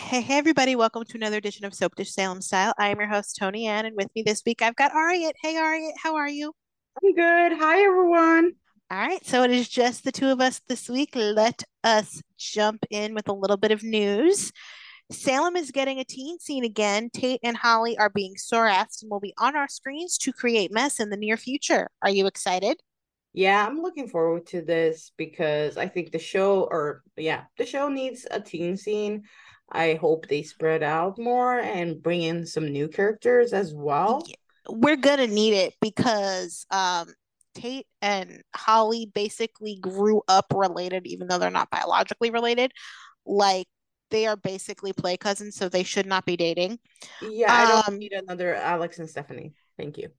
Hey, everybody, welcome to another edition of Soap Dish Salem Style. I am your host, Tony Ann, and with me this week I've got Ariat. Hey, Ariat, how are you? I'm good. Hi, everyone. All right, so it is just the two of us this week. Let us jump in with a little bit of news. Salem is getting a teen scene again. Tate and Holly are being sore-assed and will be on our screens to create mess in the near future. Are you excited? Yeah, I'm looking forward to this because I think the show needs a teen scene. I hope they spread out more and bring in some new characters as well. Yeah, we're gonna need it because Tate and Holly basically grew up related, even though they're not biologically related. Like they are basically play cousins, so they should not be dating. Yeah, I don't Um, need another Alex and Stephanie. Thank you.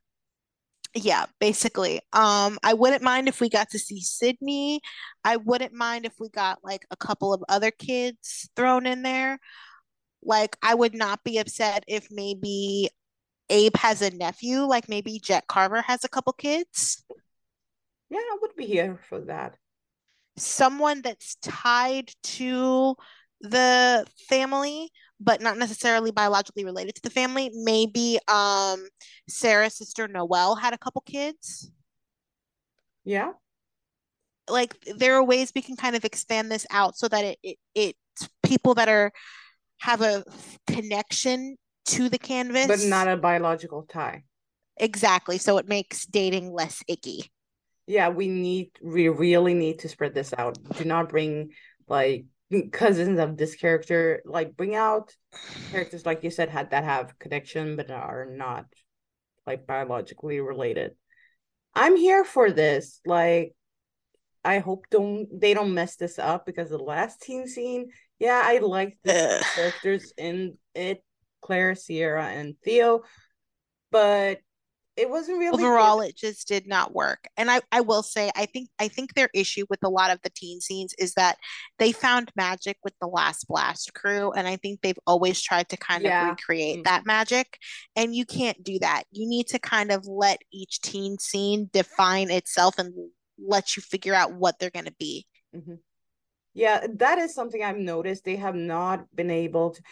yeah, basically. I wouldn't mind if we got to see Sydney. I wouldn't mind if we got like a couple of other kids thrown in there. Like I would not be upset if maybe Abe has a nephew, like maybe Jet Carver has a couple kids. Yeah, I would be here for that. Someone that's tied to the family but not necessarily biologically related to the family. Maybe Sarah's sister Noelle had a couple kids. Yeah, Like there are ways we can kind of expand this out so that it's people that are have a connection to the but not canvas. a biological tie. Exactly. So it makes dating less icky. Yeah, we really need to spread this out. Do not bring like cousins of this character. Like bring out characters like you said had that have connection but are not like biologically related. I'm here for this. Like I hope they don't mess this up because the last teen scene, yeah, I liked the Ugh. characters in it, Claire, Sierra, and Theo, but it wasn't really good. Overall it just did not work. And I will say I think their issue with a lot of the teen scenes is that they found magic with the last blast crew, and I think they've always tried to kind of Yeah. recreate Mm-hmm. that magic, and you can't do that. You need to kind of let each teen scene define itself and let you figure out what they're going to be. Mm-hmm. Yeah, that is something I've noticed. They have not been able to.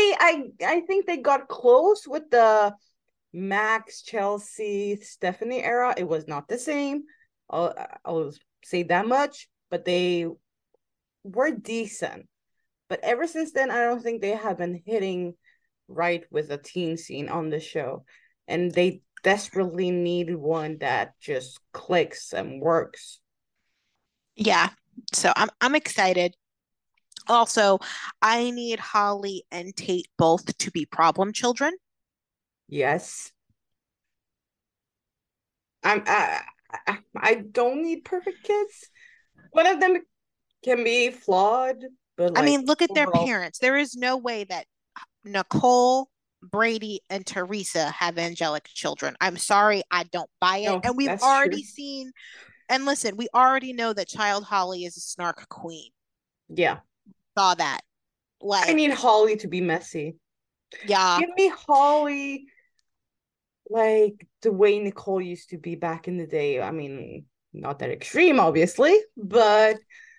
I think they got close with the Max, Chelsea, Stephanie era. It was not the same. I'll say that much, but they were decent. But ever since then, I don't think they have been hitting right with the teen scene on the show. And they desperately need one that just clicks and works. Yeah. So I'm excited. Also, I need Holly and Tate both to be problem children. Yes. I don't need perfect kids. One of them can be flawed, but I like mean, look at their overall, parents. There is no way that Nicole, Brady, and Teresa have angelic children. I'm sorry, I don't buy it. no, And we've that's true. already seen, and listen, we already know that Child Holly is a snark queen. Yeah. Saw that. I Like, need Holly to be messy. yeah, Give me Holly like the way Nicole used to be back in the day. I mean, not that extreme, obviously, but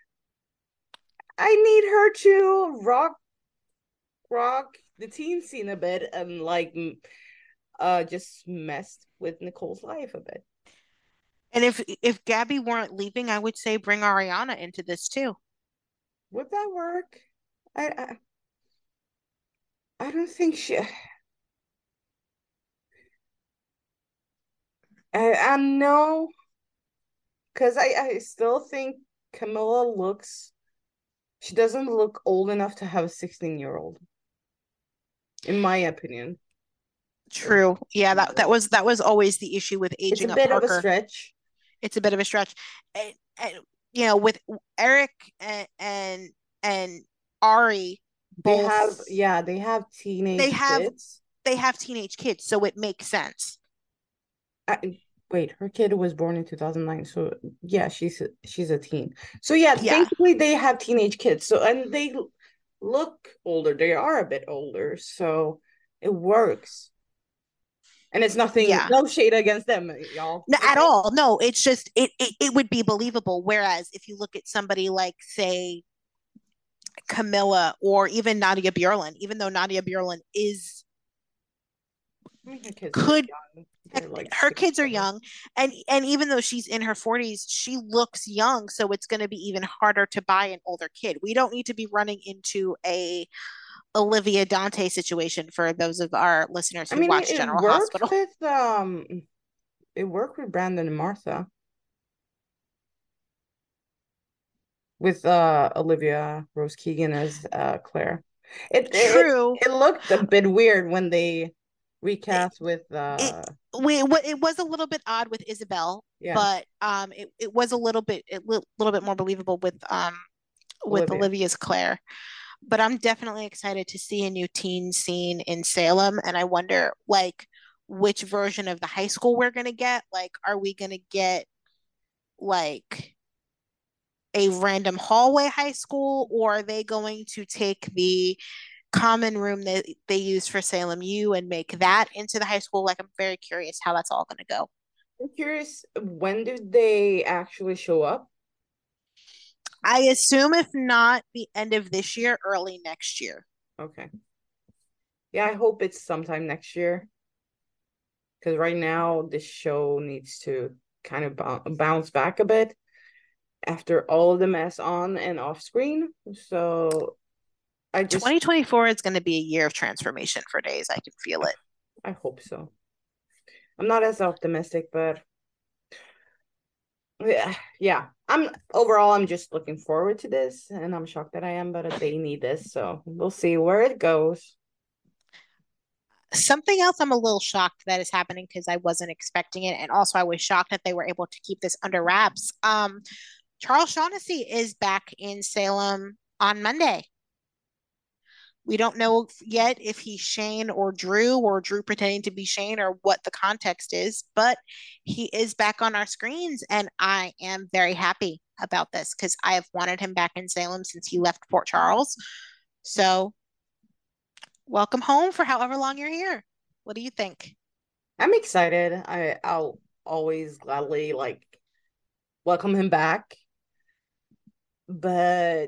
I need her to rock the teen scene a bit and like just messed with Nicole's life a bit. and if Gabby weren't leaving, I would say bring Ariana into this too. Would that work? I don't think she. I know because I still think Camilla looks. She doesn't look old enough to have a 16-year-old, in my opinion. True. Yeah, that was always the issue with It's a aging up bit of a Parker. stretch. It's a bit of a stretch. And with Eric and Ari They both have, yeah, they have they teenage have kids. they have teenage kids, so it makes sense. Wait, her kid was born in 2009, so yeah, she's a teen. So yeah, Yeah. thankfully they have teenage kids. So and they look older. They are a bit older, so it works. And it's nothing, Yeah. no shade against them, y'all. No, at Okay. all. No, it's just it would be believable. Whereas if you look at somebody like say Camilla or even Nadia Bjorlin, even though Nadia Bjorlin is I mean, her kids are could young. They're like her six, kids are 7. young, and even though she's in her 40s, she looks young, so it's going to be even harder to buy an older kid. We don't need to be running into a Olivia Dante situation for those of our listeners I who mean, watch General worked Hospital. with it worked with Brandon and Martha, with Olivia Rose Keegan as Claire. True. It looked a bit weird when they It, recast with it it was a little bit odd with Isabel, yeah, but it was a little bit more believable with Olivia. Olivia's Claire. But I'm definitely excited to see a new teen scene in Salem, and I wonder like which version of the high school we're gonna get. Like, are we gonna get like a random hallway high school, or are they going to take the common room that they use for Salem U and make that into the high school? Like, I'm very curious how that's all gonna go. I'm curious, when did they actually show up? I assume if not the end of this year, early next year. Okay. Yeah, I hope it's sometime next year. Because right now, this show needs to kind of bounce back a bit after all of the mess on and off screen. So I just, 2024 is going to be a year of transformation for Days. I can feel it. I hope so. I'm not as optimistic, but yeah. I'm just looking forward to this, and I'm shocked that I am, but they need this, so we'll see where it goes. Something else I'm a little shocked that is happening because I wasn't expecting it. And also, I was shocked that they were able to keep this under wraps. Charles Shaughnessy is back in Salem on Monday. We don't know yet if he's Shane or Drew pretending to be Shane, or what the context is, but he is back on our screens. And I am very happy about this because I have wanted him back in Salem since he left Port Charles. So, welcome home for however long you're here. What do you think? I'm excited. I'll always gladly like welcome him back, but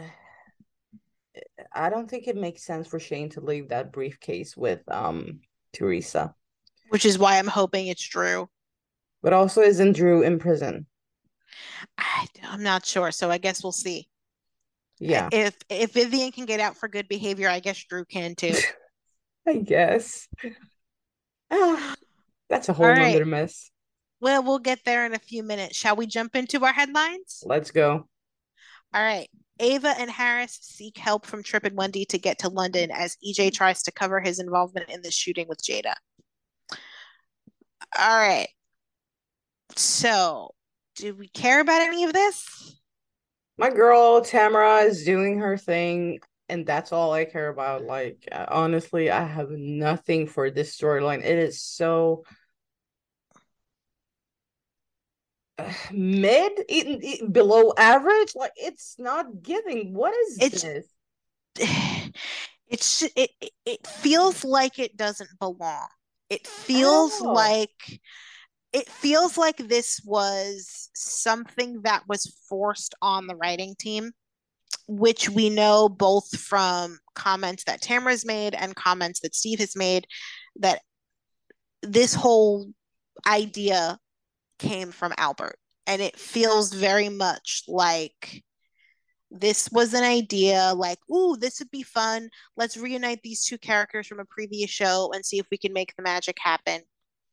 I don't think it makes sense for Shane to leave that briefcase with Teresa. Which is why I'm hoping it's Drew. But also, isn't Drew in prison? I'm not sure, so I guess we'll see. Yeah, If Vivian can get out for good behavior, I guess Drew can too. I guess. Ah, that's a All whole right. nother mess. Well, we'll get there in a few minutes. Shall we jump into our headlines? Let's go. All right. Ava and Harris seek help from Trip and Wendy to get to London as EJ tries to cover his involvement in the shooting with Jada. All right. So, do we care about any of this? My girl Tamara is doing her thing, and that's all I care about. Like, honestly, I have nothing for this storyline. It is so mid, below average. Like, it's not giving. What is It's this? it feels like it doesn't belong. It I feels don't know. like it feels like this was something that was forced on the writing team, which we know both from comments that Tamara's made and comments that Steve has made, that this whole idea came from Albert. And it feels very much like this was an idea like, ooh, this would be fun. Let's reunite these two characters from a previous show and see if we can make the magic happen.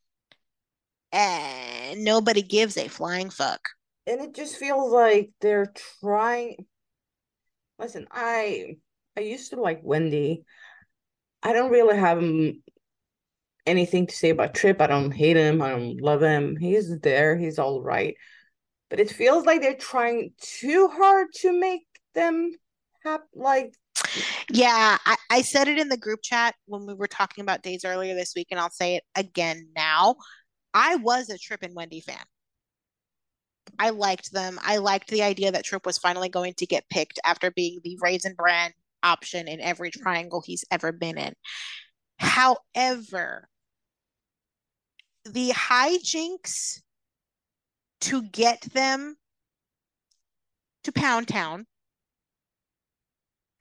And nobody gives a flying fuck. And it just feels like they're trying. Listen, I used to like Wendy. I don't really have anything to say about Trip. I don't hate him. I don't love him. He's there. He's all right. But it feels like they're trying too hard to make them like. Yeah, I said it in the group chat when we were talking about days earlier this week, and I'll say it again now. I was a Trip and Wendy fan. I liked them. I liked the idea that Trip was finally going to get picked after being the Raisin Bran option in every triangle he's ever been in. However, the hijinks to get them to Pound Town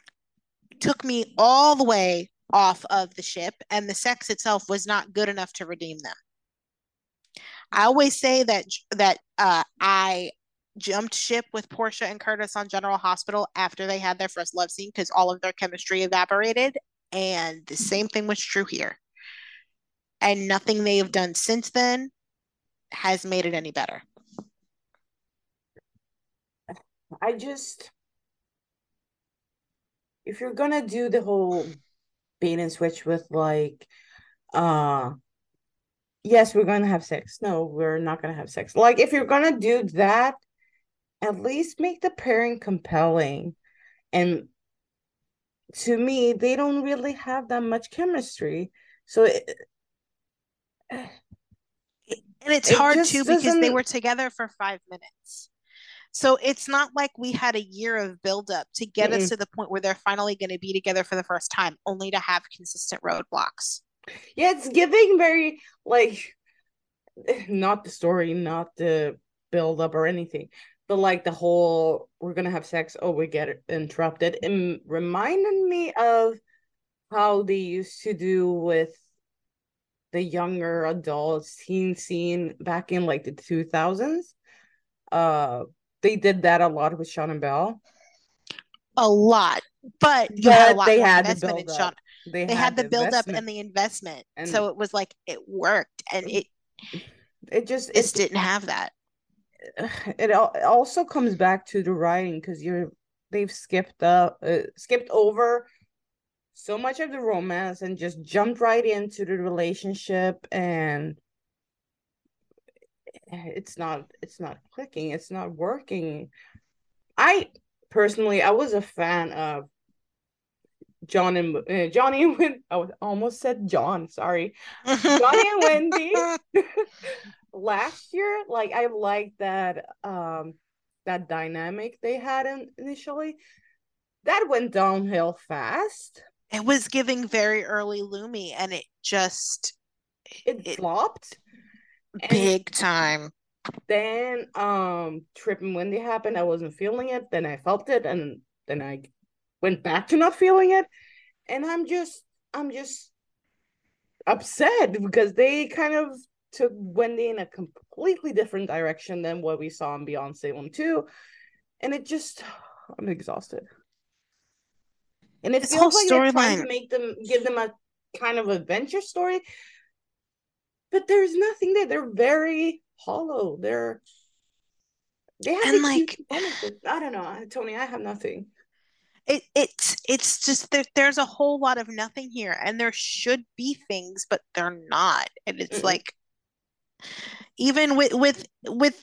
took me all the way off of the ship, and the sex itself was not good enough to redeem them. I always say that I jumped ship with Portia and Curtis on General Hospital after they had their first love scene because all of their chemistry evaporated, and the same thing was true here. And nothing they have done since then has made it any better. I just, if you're gonna do the whole bait and switch with like, uh, yes, we're gonna have sex. No, we're not gonna have sex. Like, if you're gonna do that, at least make the pairing compelling. And to me, they don't really have that much chemistry. So And it's it hard just too because they doesn't. were together for 5 minutes. So it's not like we had a year of buildup to get us Mm-mm. to the point where they're finally going to be together for the first time, only to have consistent roadblocks. Yeah, it's giving very like not the story, not the build up or anything, but like the whole we're gonna have sex. Oh, we get it interrupted. It reminded me of how they used to do with the younger adults teen scene back in like the 2000s. Uh, they did that a lot with Sean and Bell, A lot, but you had a but lot they more had the investment in build up. Sean. They They had had the the buildup investment, and the investment. and So it was like it worked. And it just this didn't have that. it also comes back to the writing because they've skipped over so much of the romance and just jumped right into the relationship, and it's not clicking, it's not working. I personally, I was a fan of Johnny and Wendy. I almost said John, sorry. Johnny and Wendy last year. Like, I liked that dynamic they had initially. That went downhill fast. It was giving very early Lumi, and It it flopped. And big time. then Trip and Wendy happened. I wasn't feeling it. Then I felt it, and then I went back to not feeling it. And I'm just upset because they kind of took Wendy in a completely different direction than what we saw in Beyond Salem 2. And it just, I'm exhausted. And it This whole feels like they're trying storyline. to give them a kind of adventure story, but there's nothing there. They're very hollow. They have the And cute like moments, but I don't know, Tony. I have nothing. it's just there's a whole lot of nothing here, and there should be things, but they're not. And it's Mm-mm. like even with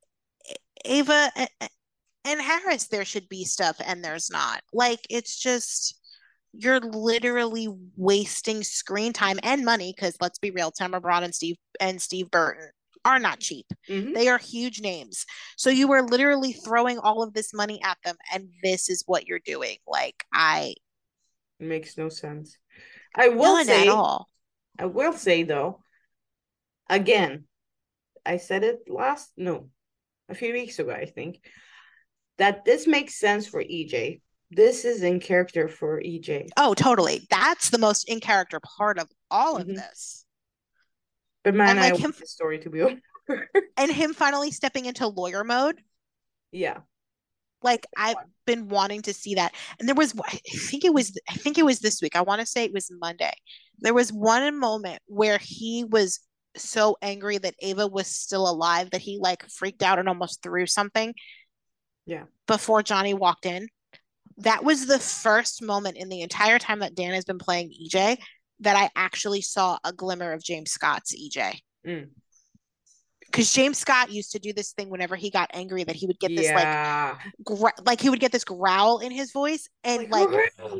Ava and Harris, there should be stuff, and there's not. Like it's just you're literally wasting screen time and money because let's be real, Tamara Braun and Steve Burton are not cheap. Mm-hmm. They are huge names. So you are literally throwing all of this money at them, and this is what you're doing. Like It makes no sense. I will none at say, all. I will say though, again, I said it no, a few weeks ago, I think, that this makes sense for EJ. This is in character for EJ. Oh, totally. That's the most in character part of all of Mm-hmm. this. But man, And I like want this story to be over. him finally stepping into lawyer mode. Yeah. Like I've been wanting to see that. And there was I think it was this week. I want to say it was Monday. There was one moment where he was so angry that Ava was still alive that he like freaked out and almost threw something Yeah. before Johnny walked in. That was the first moment in the entire time that Dan has been playing EJ that I actually saw a glimmer of James Scott's EJ. Mm. Because James Scott used to do this thing whenever he got angry that he would get this Yeah. like he would get this growl in his voice and Like, like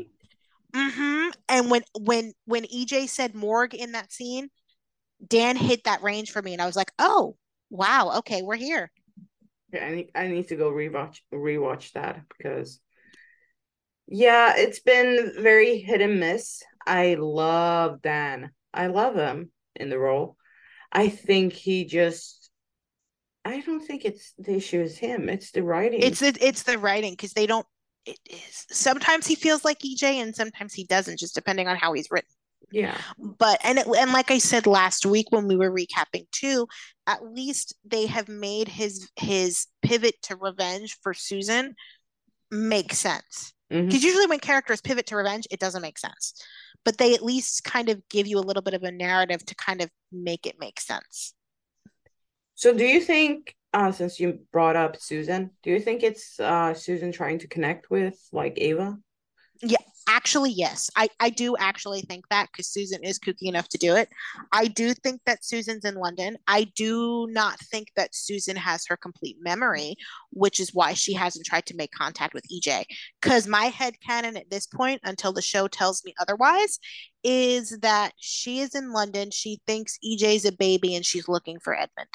and when EJ said morgue in that scene, Dan hit that range for me and I was like, "Oh, wow, okay, we're here." yeah, I need to go rewatch that because yeah, it's been very hit and miss. I love Dan. I love him in the role. I think he just I don't think it's the issue is him. It's the writing. It's the writing because they don't. It is. Sometimes he feels like EJ and sometimes he doesn't, just depending on how he's written. Yeah. But and like I said last week when we were recapping too, at least they have made his pivot to revenge for Susan make sense. Hmm. Because usually when characters pivot to revenge, it doesn't make sense. But they at least kind of give you a little bit of a narrative to kind of make it make sense. So do you think, since you brought up Susan, do you think it's Susan trying to connect with like Ava? Yeah, actually, yes. I do actually think that because Susan is kooky enough to do it. I do think that Susan's in London. I do not think that Susan has her complete memory, which is why she hasn't tried to make contact with EJ. Because my head canon at this point, until the show tells me otherwise, is that she is in London. She thinks EJ's a baby and she's looking for Edmund.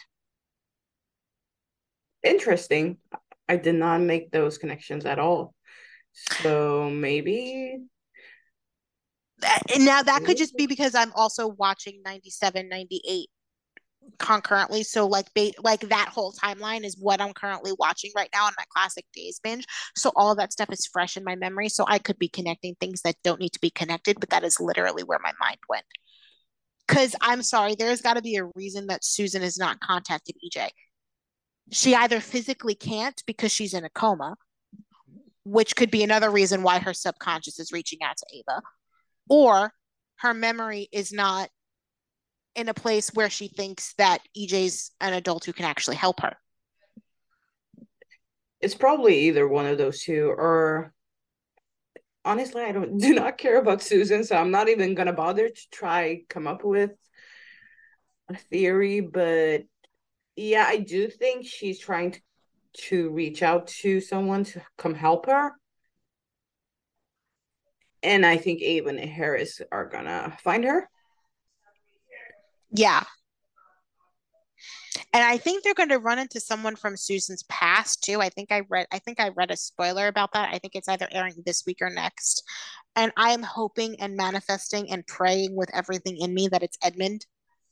Interesting. I did not make those connections at all. So And now that could just be because I'm also watching 97, 98 concurrently. So like that whole timeline is what I'm currently watching right now on my classic days binge. So all of that stuff is fresh in my memory. So I could be connecting things that don't need to be connected, but that is literally where my mind went. Because I'm sorry, there's got to be a reason that Susan has not contacted EJ. She either physically can't because she's in a coma, which could be another reason why her subconscious is reaching out to Ava, or her memory is not in a place where she thinks that EJ's an adult who can actually help her. it's probably either one of those two, or honestly, I don't do not care about Susan, so I'm not even gonna bother to try come up with a theory. But yeah, I do think she's trying to reach out to someone to come help her. And I think Ava and Harris are gonna find her. Yeah. And I think they're going to run into someone from Susan's past too. I think I read a spoiler about that. I think it's either airing this week or next. And I am hoping and manifesting and praying with everything in me that it's Edmund.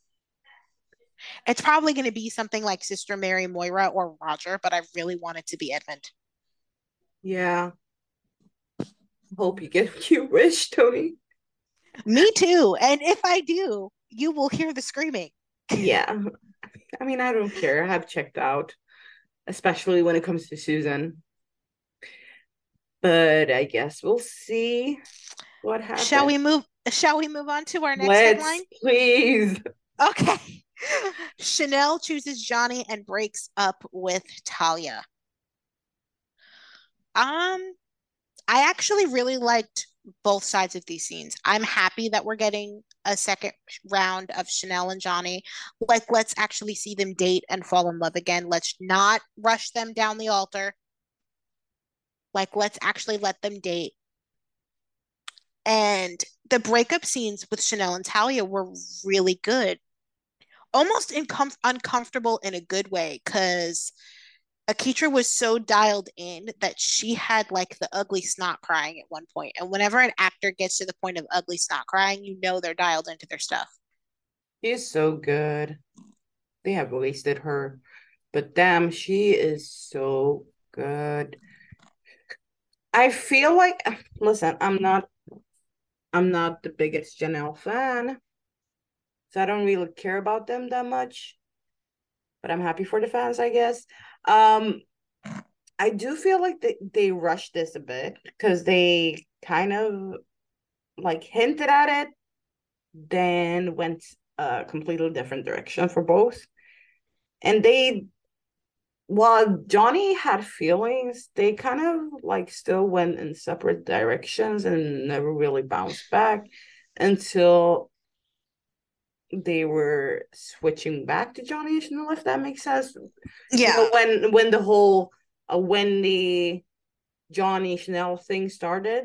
It's probably going to be something like Sister Mary Moira or Roger, but I really want it to be Edmund. Yeah. Hope you get what you wish, Tony. Me too. And if I do, you will hear the screaming. Yeah. I mean, I don't care. I have checked out, especially when it comes to Susan. But I guess we'll see what Shall happens. we move shall we move on to our next headline? Let's please. Okay. Chanel chooses Johnny and breaks up with Talia. Um, I actually really liked both sides of these scenes. I'm happy that we're getting a second round of Chanel and Johnny. Like, let's actually see them date and fall in love again. Let's not rush them down the altar. Like, let's actually let them date. And the breakup scenes with Chanel and Talia were really good. Almost uncomfortable in a good way because Akitra was so dialed in that she had like the ugly snot crying at one point. And whenever an actor gets to the point of ugly snot crying, you know they're dialed into their stuff. She's so good. They have wasted her. But damn, she is so good. I feel like listen, I'm not the biggest Janelle fan, so I don't really care about them that much. But I'm happy for the fans, I guess. Um, I do feel like they rushed this a bit because they kind of like hinted at it, then went a completely different direction for both. And they, while Johnny had feelings, they kind of like still went in separate directions and never really bounced back until they were switching back to Johnny and Chanel, if that makes sense. Yeah. When the whole when the Johnny Chanel thing started.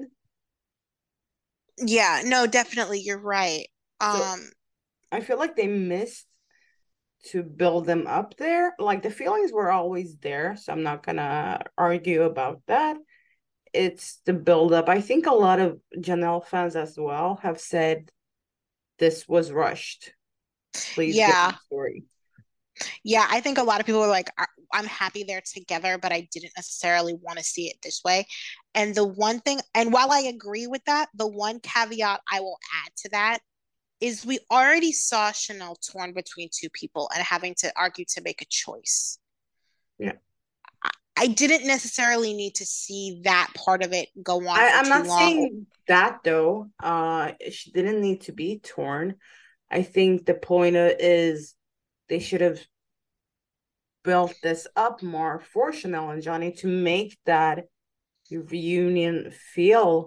Yeah, no, definitely you're right. So Um I feel like they missed to build them up there. Like the feelings were always there, so I'm not gonna argue about that. It's the build up. I think a lot of Janelle fans as well have said this was rushed. Please give yeah. me a story. Yeah, I think a lot of people are like I'm happy they're together, but I didn't necessarily want to see it this way. And the one thing, and while I agree with that, the one caveat I will add to that is we already saw Chanel torn between two people and having to argue to make a choice. Yeah. I didn't necessarily need to see that part of it go on for I'm too not long. saying that though. She didn't need to be torn. I think the point is they should have built this up more for Chanel and Johnny to make that reunion feel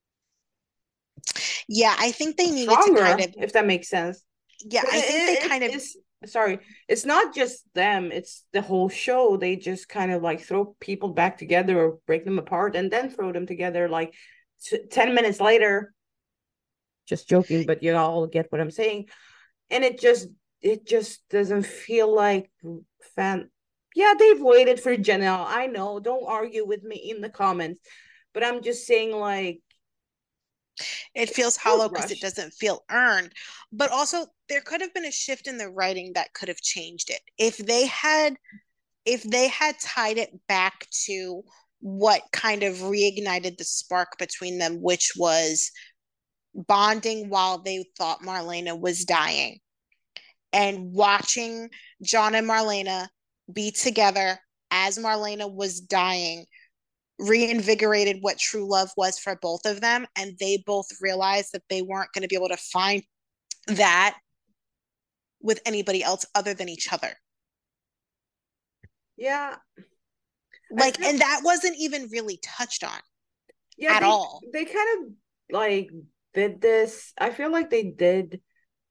Yeah, I think they needed to kind stronger, of, if that makes sense. yeah, Because I think they it's kind of, it's sorry, it's not just them, it's the whole show. They just kind of like throw people back together or break them apart and then throw them together like 10 minutes later. Just joking, but you all get what I'm saying. And it just doesn't feel like fan. Yeah, they've waited for Janelle. I know. Don't argue with me in the comments, but I'm just saying like it feels it was hollow because it rushed. doesn't feel earned. But also, there could have been a shift in the writing that could have changed it. If they had tied it back to what kind of reignited the spark between them, which was bonding while they thought Marlena was dying and watching John and Marlena be together as Marlena was dying, reinvigorated what true love was for both of them. And they both realized that they weren't going to be able to find that with anybody else other than each other. Yeah, I Like, feel and that wasn't even really touched on yeah, at all. they kind of like did this. I feel like they did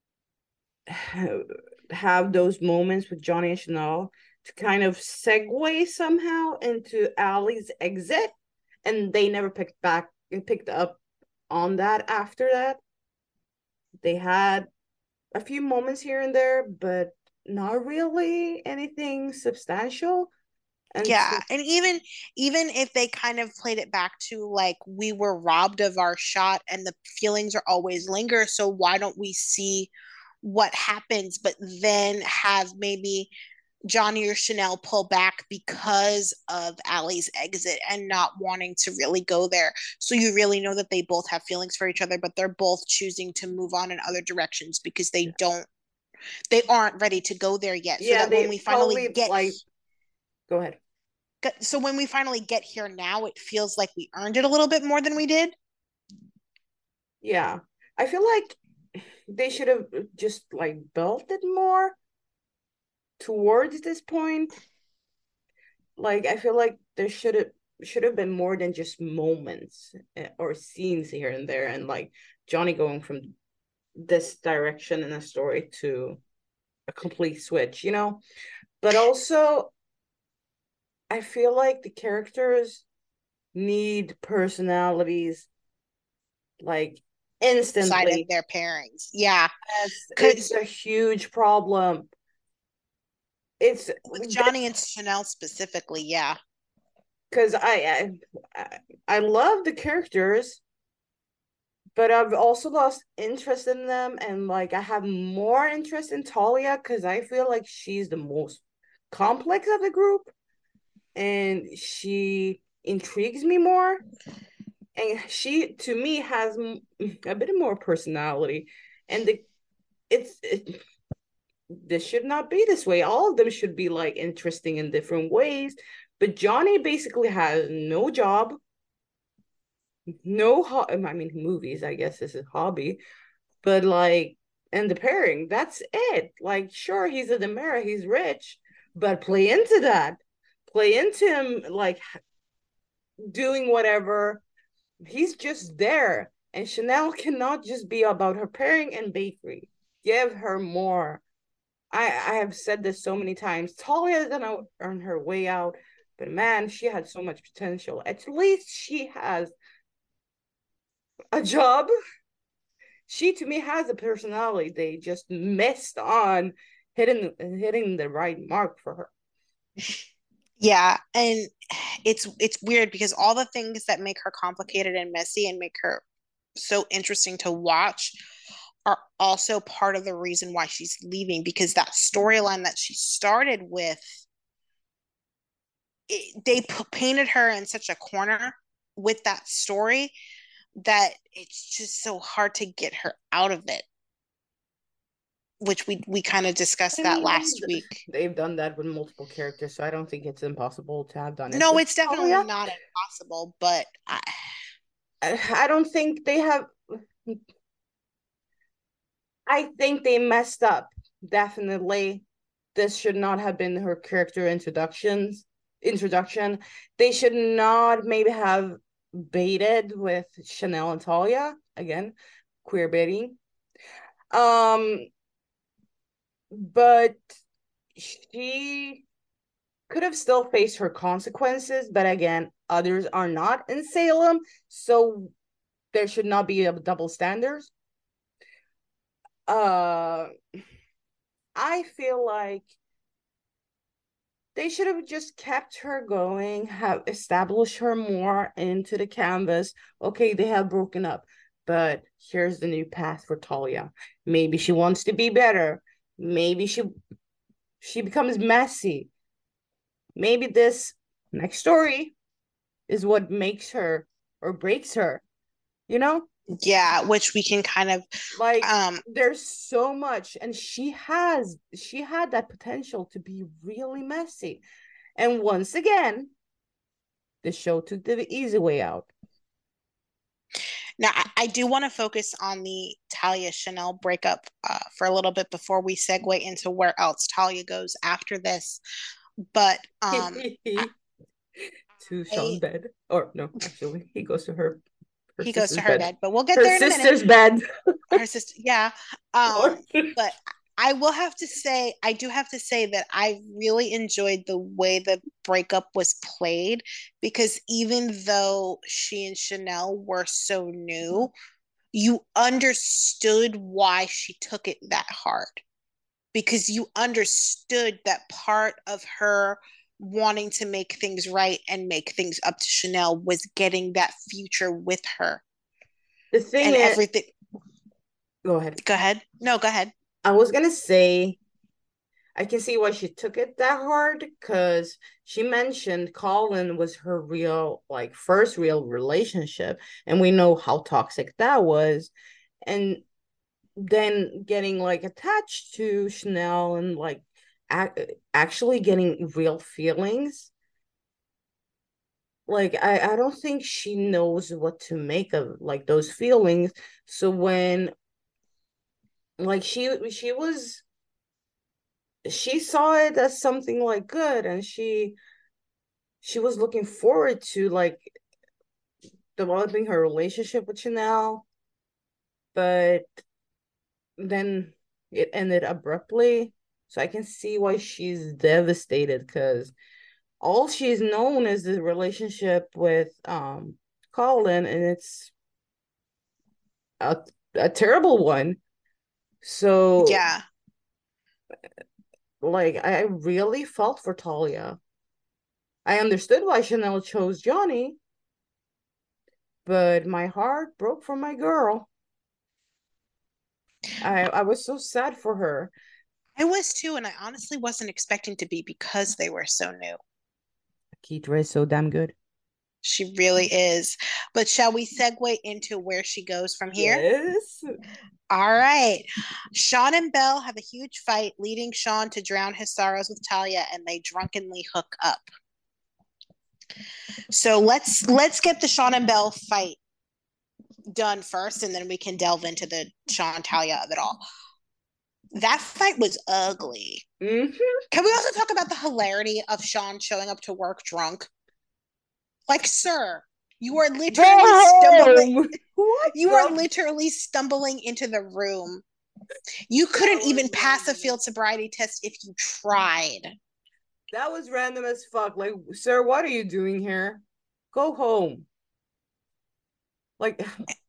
have those moments with Johnny and Chanel to kind of segue somehow into Allie's exit, and they never picked up on that after that. They had a few moments here and there, but not really anything substantial. And Yeah, so, and even if they kind of played it back to like we were robbed of our shot and the feelings are always linger, so why don't we see what happens, but then have maybe Johnny or Chanel pull back because of Allie's exit and not wanting to really go there. So you really know that they both have feelings for each other, but they're both choosing to move on in other directions because they aren't ready to go there yet. So yeah, that when they we finally probably like go ahead. when we finally get here now, it feels like we earned it a little bit more than we did. Yeah. I feel like they should have just like built it more towards this point. Like I feel like there should have been more than just moments or scenes here and there, and like Johnny going from this direction in a story to a complete switch, you know? But also I feel like the characters need personalities like Side of instantly. their pairings. Yeah. Yes, it's Because a huge problem. It's with Johnny and Chanel specifically, yeah. because I love the characters, but I've also lost interest in them, and like I have more interest in Talia because I feel like she's the most complex of the group, and she intrigues me more, and she to me has a bit more personality, and this should not be this way. All of them should be like interesting in different ways, but Johnny basically has no job, I mean movies, I guess is his hobby, but like and the pairing, that's it. Like sure, he's a Demera, he's rich, but play into that. Play into him like doing whatever. He's just there. And Chanel cannot just be about her pairing and bakery. Give her more. I have said this so many times. Talia is gonna earn her way out, but man, she had so much potential. At least she has a job. She to me has a personality. They just missed on hitting the right mark for her. Yeah, and it's weird because all the things that make her complicated and messy and make her so interesting to watch are also part of the reason why she's leaving because that storyline that she started with they painted her in such a corner with that story that it's just so hard to get her out of it, which we kind of discussed I that mean, last week. they've done that with multiple characters, so I don't think it's impossible to have done it No, with it's definitely Talia. not impossible, but I don't think they have. I think they messed up. Definitely, this should not have been her character introduction. They should not maybe have baited with Chanel and Talia again, queer baiting. Um, but she could have still faced her consequences. But again, others are not in Salem, so there should not be a double standards. Uh, I feel like they should have just kept her going, have established her more into the canvas. Okay, they have broken up, but here's the new path for Talia. Maybe she wants to be better. Maybe she becomes messy. Maybe this next story is what makes her or breaks her, you know? yeah, which we can kind of Like um there's so much, and she had that potential to be really messy. And once again, the show took the easy way out. now I do want to focus on the Talia Chanel breakup for a little bit before we segue into where else Talia goes after this. But To Sean's I bed. Or no, actually, he goes to her he goes to sister's her bed. bed, but we'll get Her there in a minute. sister's bed. Her sister, yeah. Or But I will have to say, I do have to say that I really enjoyed the way the breakup was played because even though she and Chanel were so new, you understood why she took it that hard because you understood that part of her wanting to make things right and make things up to Chanel was getting that future with her the thing and is, everything. go ahead. Go ahead. No, go ahead. I was gonna say I can see why she took it that hard because she mentioned Colin was her real, like, first real relationship, and we know how toxic that was. And then getting like attached to Chanel and like actually getting real feelings. Like I don't think she knows what to make of like those feelings. So when like she saw it as something like good, and she was looking forward to like developing her relationship with Chanel, but then it ended abruptly. So I can see why she's devastated because all she's known is the relationship with Colin, and it's a, a terrible one. So Yeah. like I really felt for Talia. I understood why Chanel chose Johnny, but my heart broke for my girl. I was so sad for her. I was too, and I honestly wasn't expecting to be because they were so new. Keitra is so damn good. She really is. But shall we segue into where she goes from here? Yes. All right. Sean and Belle have a huge fight, leading Sean to drown his sorrows with Talia, and they drunkenly hook up. So let's get the Sean and Belle fight done first, and then we can delve into the Sean Talia of it all. That fight was ugly. Mm-hmm. Can we also talk about the hilarity of Sean showing up to work drunk? Like, sir, you are literally stumbling. What You are the? literally stumbling into the room. You couldn't even pass a field sobriety test if you tried. That was random as fuck. Like, sir, what are you doing here? Go home. Like,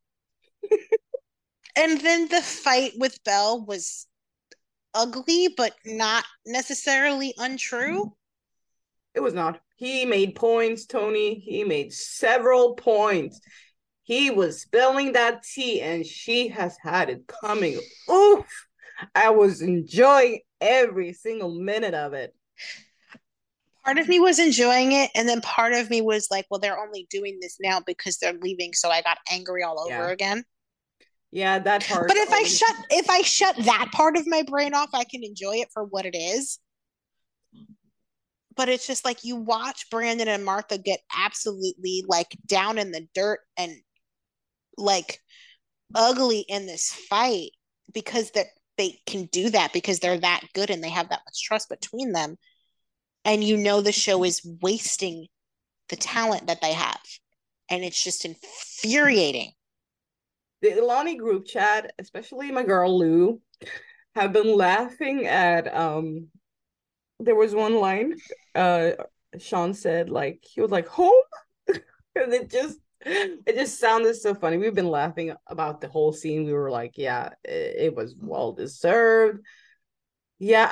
And then the fight with Belle was ugly, but not necessarily untrue. it was not. He made points, Tony. He made several points. He was spilling that tea, and she has had it coming. Oof. I was enjoying every single minute of it. Part of me was enjoying it, and then part of me was like, well, they're only doing this now because they're leaving, so I got angry all over Yeah. again. Yeah, that But part if I always. shut if I shut that part of my brain off, I can enjoy it for what it is. But it's just like you watch Brandon and Martha get absolutely like down in the dirt and like ugly in this fight because they can do that because they're that good and they have that much trust between them. And you know the show is wasting the talent that they have. And it's just infuriating. The Ilani group chat, especially my girl Lou, have been laughing at there was one line uh Sean said, like, he was like, home, and it just sounded so funny. We've been laughing about the whole scene. We were like, yeah, it was well deserved. Yeah,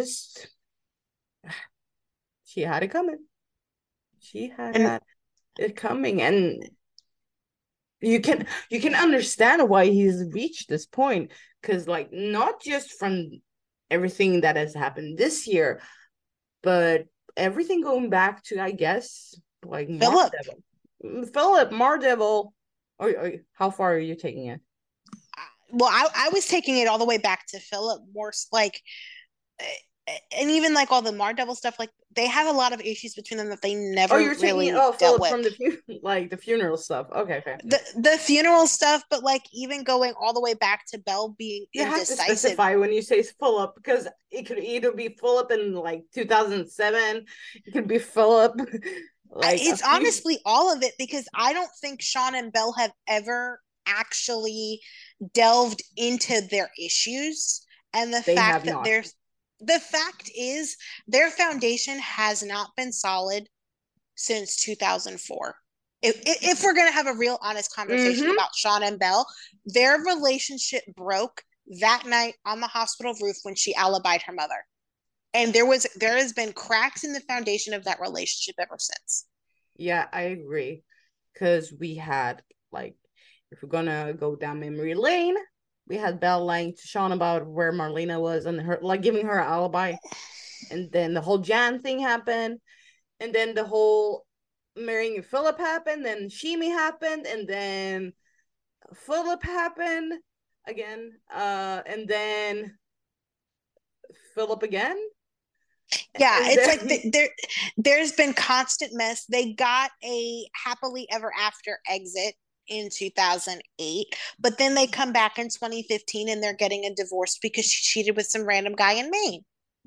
she had it coming. She And had it coming, and you can understand why he's reached this point, because, like, not just from everything that has happened this year, but everything going back to, I guess, like Philip, Philip Mardevil. Or how far are you taking it? well, I was taking it all the way back to Philip Morse, like, and even like all the Mardevil stuff, like they have a lot of issues between them that they Oh, never you're taking it. really Oh, dealt Philip with. from like the funeral stuff. Okay, okay. The funeral stuff, but like even going all the way back to Belle being You have to indecisive. specify when you say Philip, because it could either be Philip in like 2007, it could be Philip like a It's few. honestly all of it because I don't think Sean and Belle have ever actually delved into their issues and the They have fact that not. the fact is their foundation has not been solid since 2004. If we're going to have a real honest conversation Mm-hmm. about Sean and Belle, their relationship broke that night on the hospital roof when she alibied her mother. And there has been cracks in the foundation of that relationship ever since. Yeah, I agree. Because we had, like, if we're gonna go down memory lane, we had Belle lying to Sean about where Marlena was and her, like, giving her an alibi. And then the whole Jan thing happened. And then the whole marrying Philip happened. Then Shimi happened. And then Philip happened again. And then Philip again. Yeah, And it's like then there's been constant mess. They got a happily ever after exit in 2008, but then they come back in 2015 and they're getting a divorce because she cheated with some random guy in Maine.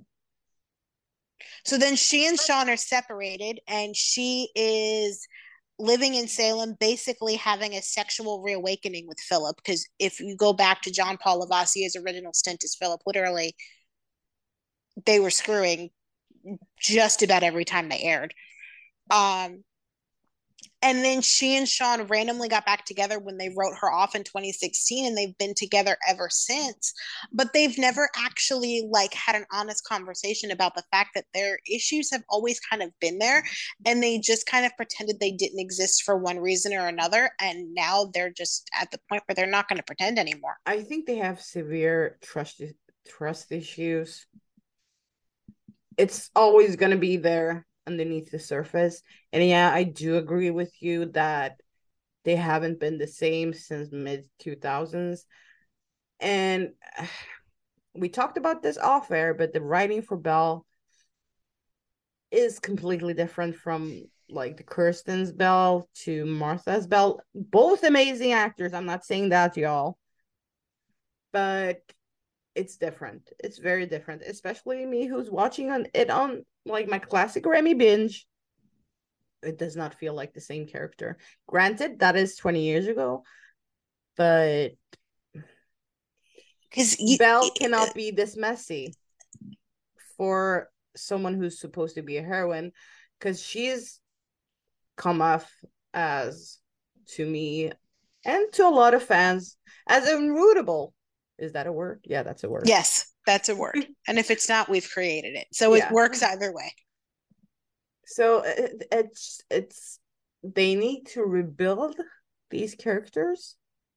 So then she and Sean are separated and she is living in Salem, basically having a sexual reawakening with Philip. Because if you go back to John Paul Lavoisier's original stint as Philip, literally they were screwing just about every time they aired. Um, and then she and Sean randomly got back together when they wrote her off in 2016 and they've been together ever since, but they've never actually like had an honest conversation about the fact that their issues have always kind of been there and they just kind of pretended they didn't exist for one reason or another, and now they're just at the point where they're not going to pretend anymore. I think they have severe trust issues. It's always going to be there underneath the surface. And yeah, I do agree with you that they haven't been the same since mid 2000s. And we talked about this off air, but the writing for Belle is completely different from, like, the Kirsten's Belle to Martha's Belle. Both amazing actors. I'm not saying that, y'all, but it's different. It's very different, especially me who's watching on like my classic Remy binge. It does not feel like the same character. Granted, that is 20 years ago, but Because Belle cannot be this messy for someone who's supposed to be a heroine, because she's come off as, to me and to a lot of fans, as unrootable. Is that a word? Yeah, that's a word. yes, that's a word, and if it's not, we've created it, so it Yeah. works either way. So it's they need to rebuild these characters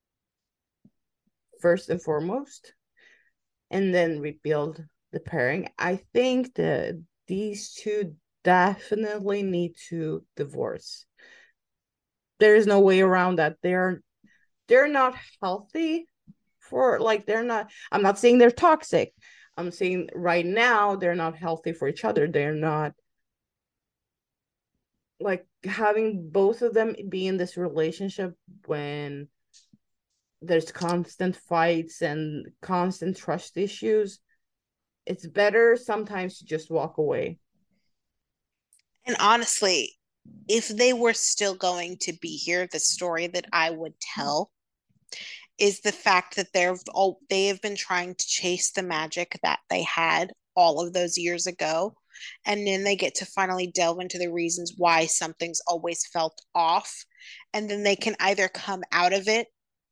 first and foremost, and then rebuild the pairing. I think that these two definitely need to divorce. There's no way around that. They're not healthy for, like, they're not, I'm not saying they're toxic. I'm saying right now they're not healthy for each other. They're not, like, having both of them be in this relationship when there's constant fights and constant trust issues. It's better sometimes to just walk away. And honestly, if they were still going to be here, the story that I would tell is the fact that they have been trying to chase the magic that they had all of those years ago, and then they get to finally delve into the reasons why something's always felt off, and then they can either come out of it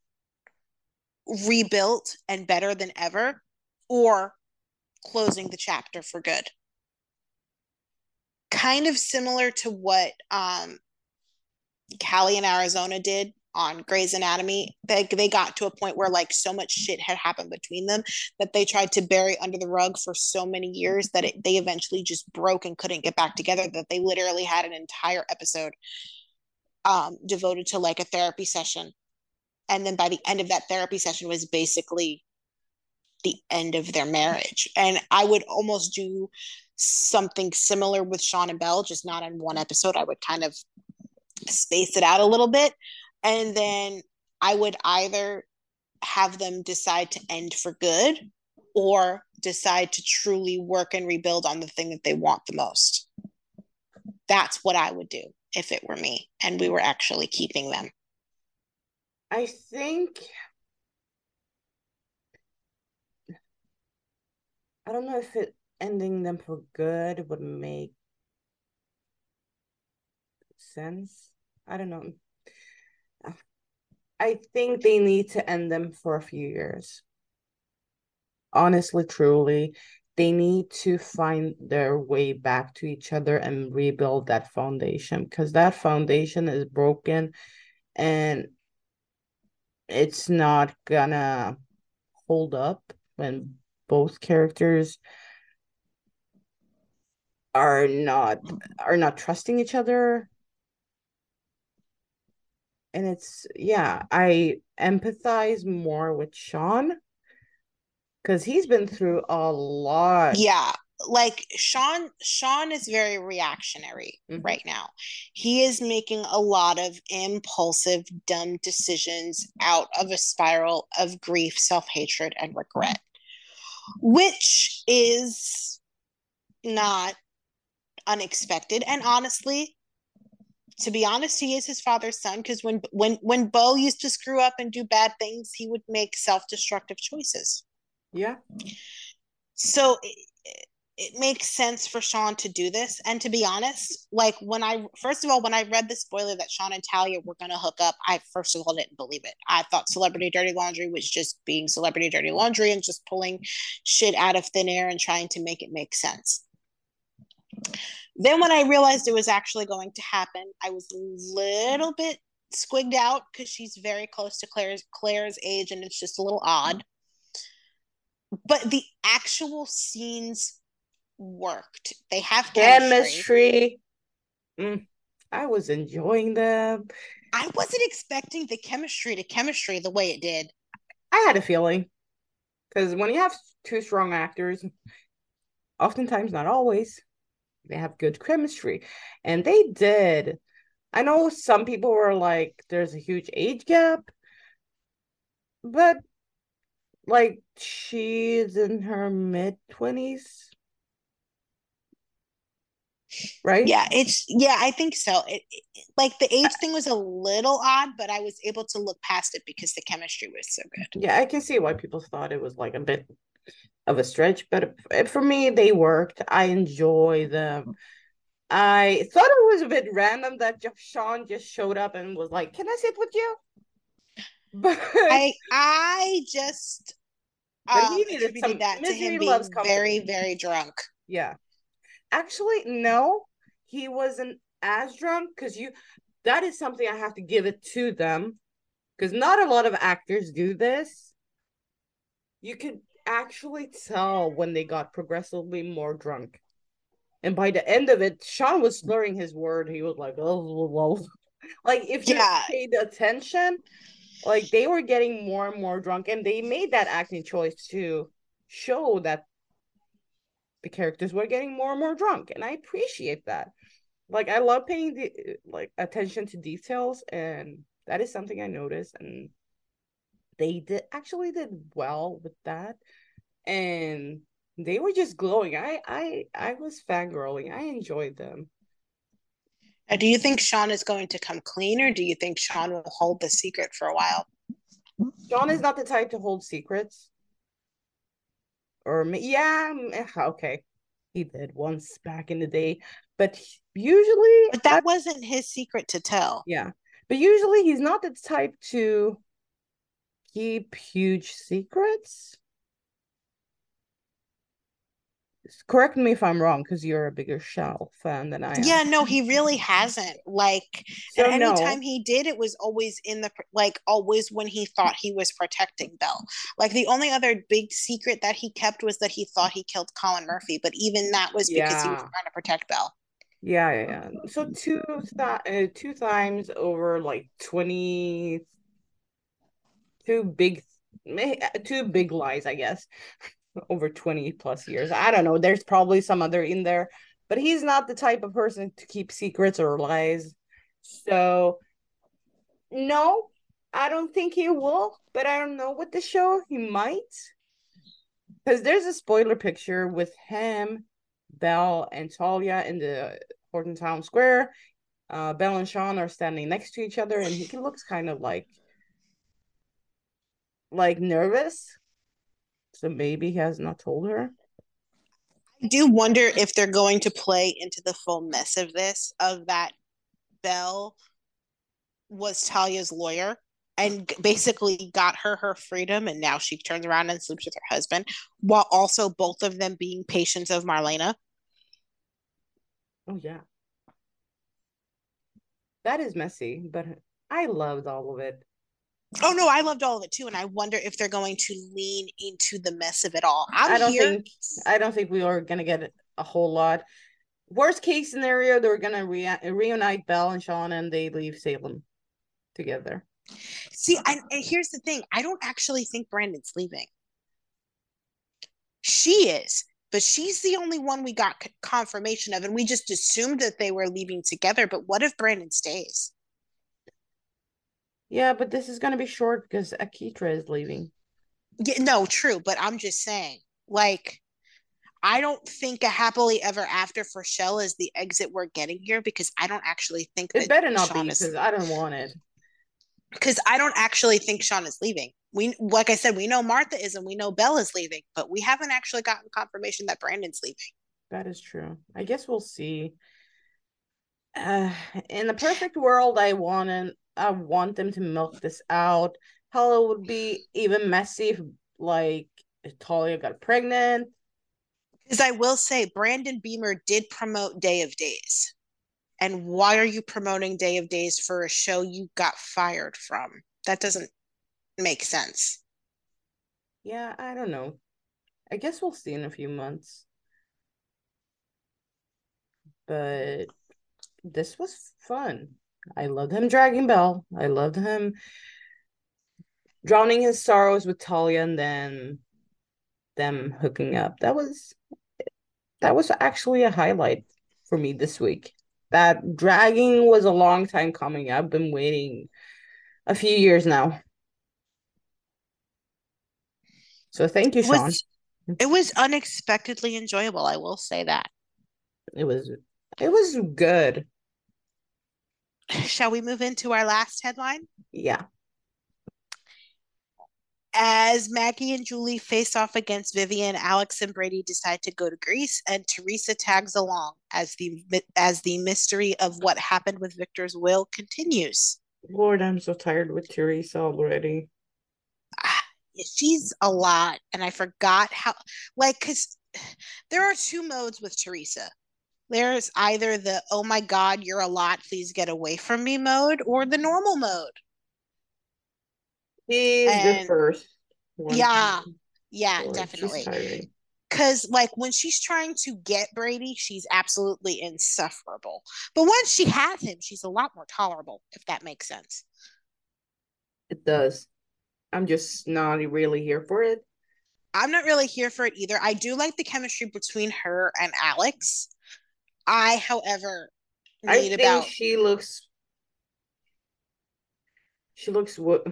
rebuilt and better than ever, or closing the chapter for good. Kind of similar to what Callie in Arizona did on Grey's Anatomy. They got to a point where like so much shit had happened between them that they tried to bury under the rug for so many years that they eventually just broke and couldn't get back together, that they literally had an entire episode devoted to like a therapy session. And then by the end of that therapy session was basically the end of their marriage. And I would almost do something similar with Sean and Belle, just not in one episode. I would kind of space it out a little bit. And then I would either have them decide to end for good or decide to truly work and rebuild on the thing that they want the most. That's what I would do if it were me and we were actually keeping them. I think, I don't know if it ending them for good would make sense. I don't know. I think they need to end them for a few years. Honestly, truly, they need to find their way back to each other and rebuild that foundation, because that foundation is broken and it's not gonna hold up when both characters are not trusting each other. And it's, yeah, I empathize more with Sean because he's been through a lot. Yeah, like Sean is very reactionary Mhm. right now. He is making a lot of impulsive dumb decisions out of a spiral of grief, self-hatred and regret, which is not unexpected. And honestly, to be honest, he is his father's son, because when Bo used to screw up and do bad things, he would make self-destructive choices. Yeah. So it makes sense for Sean to do this. And to be honest, like first of all, when I read the spoiler that Sean and Talia were going to hook up, I first of all didn't believe it. I thought Celebrity Dirty Laundry was just being Celebrity Dirty Laundry and just pulling shit out of thin air and trying to make it make sense. Then when I realized it was actually going to happen, I was a little bit squigged out because she's very close to Claire's age and it's just a little odd. But the actual scenes worked. They have chemistry. Chemistry. Mm, I was enjoying them. I wasn't expecting the chemistry the way it did. I had a feeling because when you have two strong actors, oftentimes, not always, they have good chemistry. And they did. I know some people were like, there's a huge age gap, but like she's in her mid 20s, right? Yeah, I think so. Like the age thing was a little odd, but I was able to look past it because the chemistry was so good. Yeah, I can see why people thought it was like a bit of a stretch, but for me, they worked. I enjoy them. I thought it was a bit random that Sean just showed up and was like, "Can I sit with you?" But I just he needed attributed some that to him misery loves being very, company. very drunk. Yeah. Actually, no, he wasn't as drunk because you that is something I have to give it to them because not a lot of actors do this. You could actually tell when they got progressively more drunk. And by the end of it, Sean was slurring his word. He was like, oh, well. Like, if you Yeah. paid attention, like, they were getting more and more drunk. And they made that acting choice to show that the characters were getting more and more drunk. And I appreciate that. Like, I love paying attention to details. And that is something I noticed. And they did well with that. And they were just glowing. I was fangirling. I enjoyed them. Do you think Sean is going to come clean, or do you think Sean will hold the secret for a while? John is not the type to hold secrets. Or yeah, okay, he did once back in the day, but usually, But that wasn't his secret to tell. yeah, but usually he's not the type to keep huge secrets. Correct me if I'm wrong, because you're a bigger Shell fan than I am. Yeah, no, he really hasn't. Like, and So no, anytime he did, it was always in the like always when he thought he was protecting Belle. Like the only other big secret that he kept was that he thought he killed Colin Murphy, but even that was because he was yeah, trying to protect Belle. yeah. So two times over like 22 big, two big lies, I guess, over 20 plus years. I don't know. There's probably some other in there, but he's not the type of person to keep secrets or lies. So, no, I don't think he will, but I don't know with the show. He might. Because there's a spoiler picture with him, Belle, and Talia in the Horton Town Square. Belle and Sean are standing next to each other, and he looks kind of like nervous. So maybe he has not told her. I do wonder if they're going to play into the full mess of this, of that Belle was Talia's lawyer and basically got her freedom, and now she turns around and sleeps with her husband, while also both of them being patients of Marlena. Oh yeah, that is messy, but I loved all of it. Oh no, I loved all of it too, and I wonder if they're going to lean into the mess of it all. I'm I don't here. think I don't think we are gonna get a whole lot. Worst case scenario, they're gonna reunite Belle and Sean, and they leave Salem together. See, and here's the thing: I don't actually think Brandon's leaving. She is, but she's the only one we got confirmation of, and we just assumed that they were leaving together. But what if Brandon stays? Yeah, but this is gonna be short because Akitra is leaving. Yeah, no, true, but I'm just saying, like, I don't think a happily ever after for Shell is the exit we're getting here, because I don't actually think It that better not Sean be is, because I don't want it. because I don't actually think Sean is leaving. We, like I said, we know Martha is and we know Belle is leaving, but we haven't actually gotten confirmation that Brandon's leaving. That is true. I guess we'll see. Uh, in the perfect world, I want them to milk this out. Hell, it would be even messy if like Talia got pregnant. Because I will say, Brandon Beamer did promote Day of Days. And why are you promoting Day of Days for a show you got fired from? That doesn't make sense. Yeah, I don't know. I guess we'll see in a few months. But this was fun. I loved him dragging Belle. I loved him drowning his sorrows with Talia and then them hooking up. That was actually a highlight for me this week. That dragging was a long time coming. I've been waiting a few years now. So thank you, It Sean. was it was unexpectedly enjoyable, I will say that. It was it was good. Shall we move into our last headline? Yeah. As Maggie and Julie face off against Vivian, Alex and Brady decide to go to Greece, and Teresa tags along as the mystery of what happened with Victor's will continues. Lord, I'm so tired with Teresa already. She's a lot, and I forgot how, like, because there are two modes with Teresa. There's either the "oh my god, you're a lot, please get away from me" mode, or the normal mode. He's the And first one. yeah, yeah, Lord, she's definitely. tiring. Because, like, when she's trying to get Brady, she's absolutely insufferable. But once she has him, she's a lot more tolerable, if that makes sense. It does. I'm just not really here for it. I'm not really here for it either. I do like the chemistry between her and Alex. I, however, I need think about, she looks what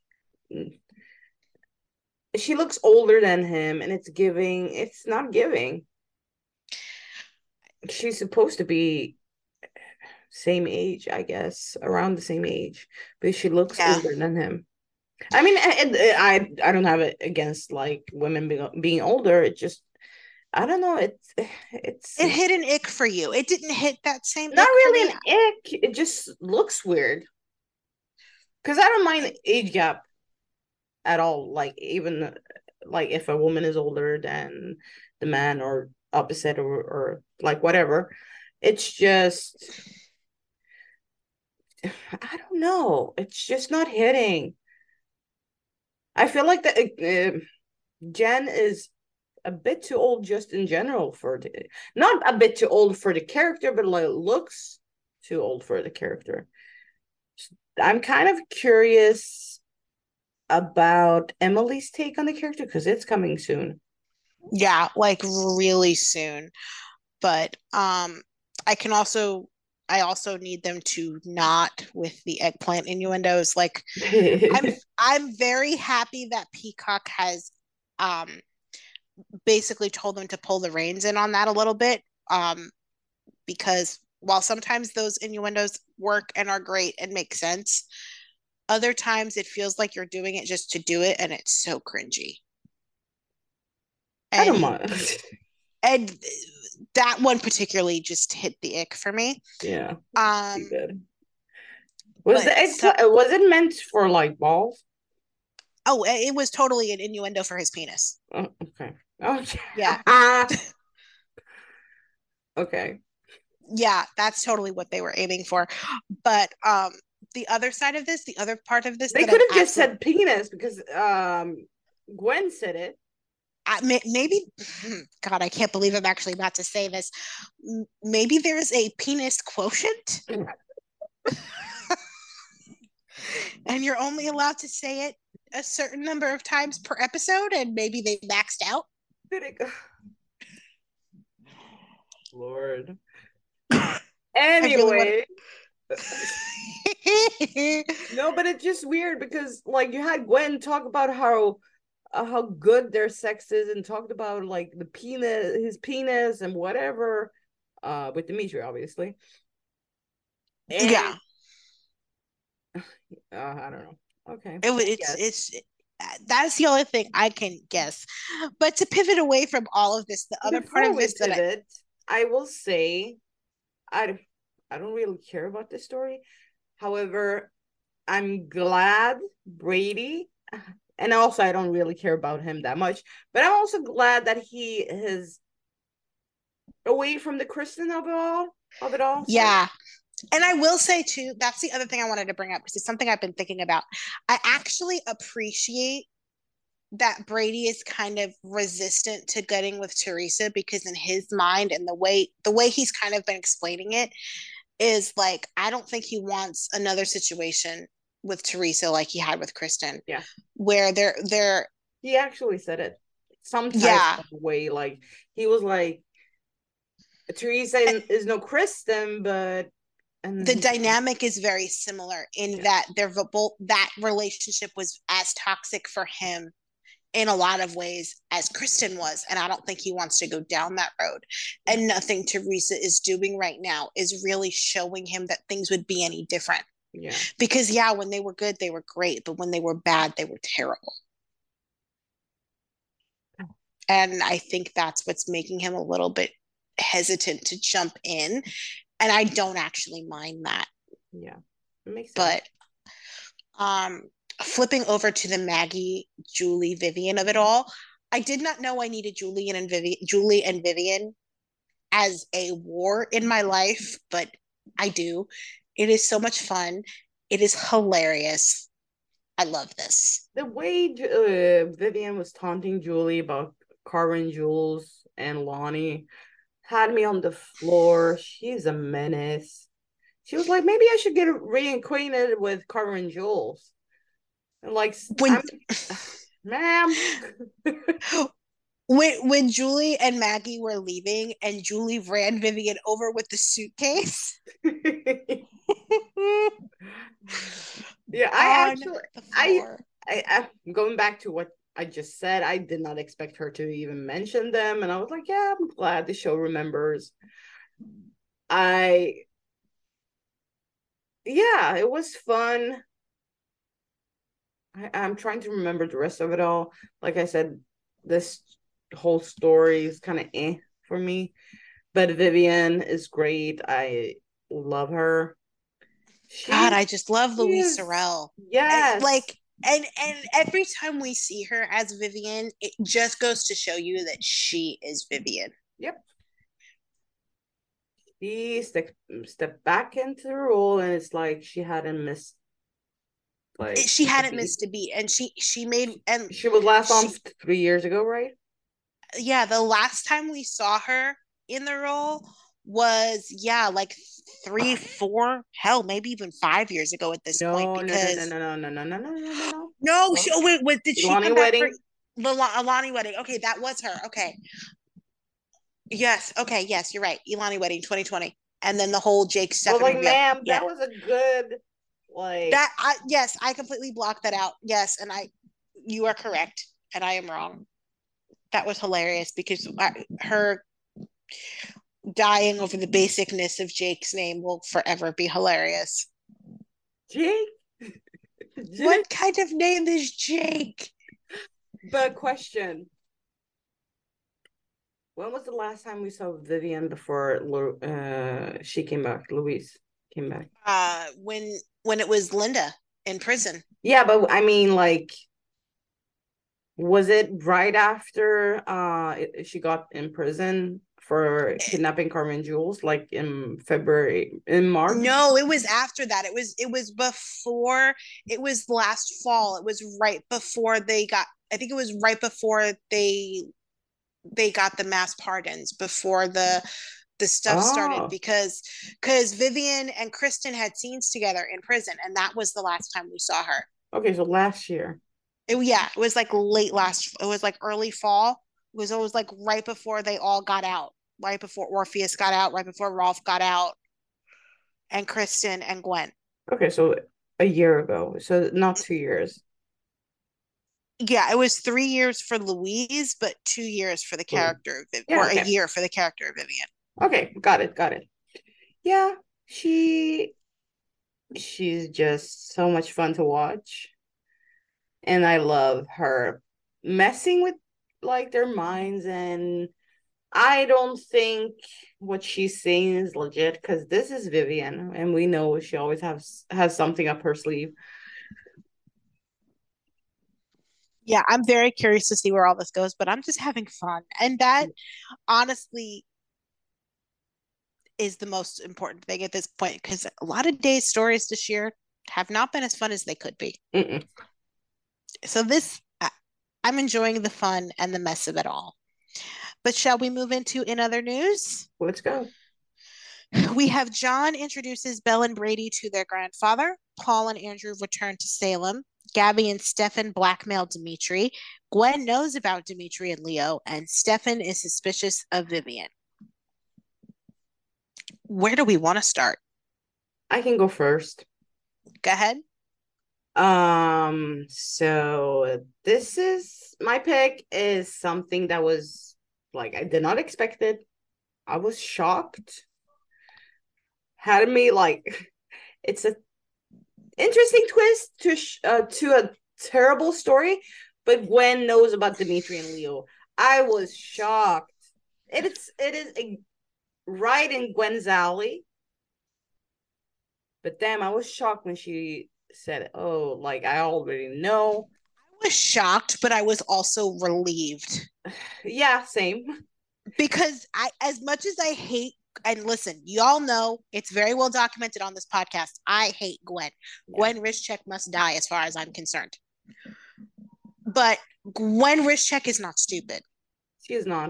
she looks older than him, and it's not giving. She's supposed to be same age, I guess, around the same age, but she looks yeah, older than him. I mean, I don't have it against like women being older. It just I don't know. It's it hit an ick for you. It didn't hit that same not ick for really me. an ick. It just looks weird because I don't mind age gap at all. Like even like if a woman is older than the man or opposite or like whatever. It's just I don't know. It's just not hitting. I feel like that Jen is a bit too old just in general for not a bit too old for the character, but like looks too old for the character. I'm kind of curious about Emily's take on the character because it's coming soon. Yeah, like really soon. But I also need them to not with the eggplant innuendos. Like I'm I'm very happy that Peacock has um basically told them to pull the reins in on that a little bit. Because while sometimes those innuendos work and are great and make sense, other times it feels like you're doing it just to do it and it's so cringy. I don't And mind. and that one particularly just hit the ick for me. Yeah, pretty Um, good. Was but the so, eggplant? Was it meant for like balls? oh, it was totally an innuendo for his penis. Oh, okay. Okay. Yeah, Okay. yeah, that's totally what they were aiming for. But the other side of this, the other part of this They that could I'm have just absolutely said penis because Gwen said it. maybe God, I can't believe I'm actually about to say this. Maybe there's a penis quotient, and you're only allowed to say it a certain number of times per episode, and maybe they maxed out. Did it go? Lord. I really want Anyway, to. no, but it's just weird because like you had Gwen talk about how good their sex is and talked about like the penis, his penis and whatever, with Dimitri obviously, and Yeah, I don't know. Okay, yes. it's that's the only thing I can guess. But to pivot away from all of this, the other part Before of we this that I pivot, I will say I I don't really care about this story. However, I'm glad Brady, and also I don't really care about him that much, but I'm also glad that he is away from the Kristen of it all. Of it all, sorry. yeah. And I will say too, that's the other thing I wanted to bring up because it's something I've been thinking about. I actually appreciate that Brady is kind of resistant to getting with Teresa because in his mind and the way he's kind of been explaining it is like I don't think he wants another situation with Teresa like he had with Kristen Yeah, where they're he actually said it some type yeah, of way. Like he was like, Teresa is no Kristen, but and the he said, dynamic is very similar in yeah, that they're both that relationship was as toxic for him in a lot of ways as Kristen was. And I don't think he wants to go down that road. yeah, And nothing Teresa is doing right now is really showing him that things would be any different. yeah. Because, yeah, when they were good, they were great. But when they were bad, they were terrible. And I think that's what's making him a little bit hesitant to jump in. And I don't actually mind that. Yeah, it makes sense. But um, flipping over to the Maggie, Julie, Vivian of it all, I did not know I needed Julie and Vivian as a war in my life, but I do. It is so much fun. It is hilarious. I love this. The way Vivian was taunting Julie about Carmen Jules and Lonnie had me on the floor. She's a menace. She was like, maybe I should get reacquainted with Carmen Jules. And like, When I'm, ma'am. when Julie and Maggie were leaving and Julie ran Vivian over with the suitcase Yeah, I on actually, the I, floor. I, going back to what I just said, I did not expect her to even mention them, and I was like, yeah, I'm glad the show remembers. I, yeah, it was fun. I'm trying to remember the rest of it all. Like I said, this whole story is kind of for me, but Vivian is great. I love her. God, She I just love Louise is, Sorel. yes. And every time we see her as Vivian, it just goes to show you that she is Vivian. Yep. She stepped back into the role, and it's like she hadn't missed like She a hadn't beat. missed a beat, and she made and She was last on she 3 years ago, right? yeah, the last time we saw her in the role was like 3, 4, hell, maybe even 5 years ago at this point. No, no, no, no, Because no, no, no, no, no, no, no, no, no. no, No. wait, did she Ilani come back for wedding. the Alani wedding? Okay, that was her. Okay, yes, okay, yes, you're right. Ilani wedding 2020, and then the whole Jake I was Stefan like, reveal. ma'am, Yeah, that was a good like. that I yes, I completely blocked that out. Yes, and you are correct, and I am wrong. That was hilarious because her dying over the basicness of Jake's name will forever be hilarious. Jake. Jake. What kind of name is Jake? But question: when was the last time we saw Vivian before she came back? Louise came back. When it was Linda in prison. Yeah, but I mean, like, was it right after she got in prison for kidnapping Carmen Jules, like in February, in March? No, it was after that. It was before. It was last fall. It was right before they got. I think it was right before they got the mass pardons, before the stuff started, Oh, because Vivian and Kristen had scenes together in prison, and that was the last time we saw her. okay, so last year. Yeah, it was like late last. It was like early fall. It was always like right before they all got out, right before Orpheus got out, right before Rolf got out, and Kristen and Gwen. Okay, so a year ago, so not 2 years. Yeah, it was 3 years for Louise, but 2 years for the Louis. character of Yeah, or a okay. year for the character of Vivian. Okay, got it. Yeah, she's just so much fun to watch. And I love her messing with like their minds, and I don't think what she's saying is legit because this is Vivian and we know she always has something up her sleeve. Yeah, I'm very curious to see where all this goes, but I'm just having fun. And that honestly is the most important thing at this point because a lot of days' stories this year have not been as fun as they could be. Mm-mm. So I'm enjoying the fun and the mess of it all. But shall we move into in other news? Let's go. We have John introduces Belle and Brady to their grandfather. Paul and Andrew return to Salem. Gabby and Stefan blackmail Dimitri. Gwen knows about Dimitri and Leo, and Stefan is suspicious of Vivian. Where do we want to start? I can go first. Go ahead. So this is my pick is something that was like I did not expect it. I was shocked. Had me like it's a interesting twist to a terrible story, but Gwen knows about Dimitri and Leo. I was shocked. It is right in Gwen's alley, but damn, I was shocked when she said, "Oh, like I already know." I was shocked, but I was also relieved Yeah, same. because as much as I hate, and listen, y'all know it's very well documented on this podcast. I hate Gwen. Yeah, Gwen Rishchek must die, as far as I'm concerned. But Gwen Rishchek is not stupid. She is not.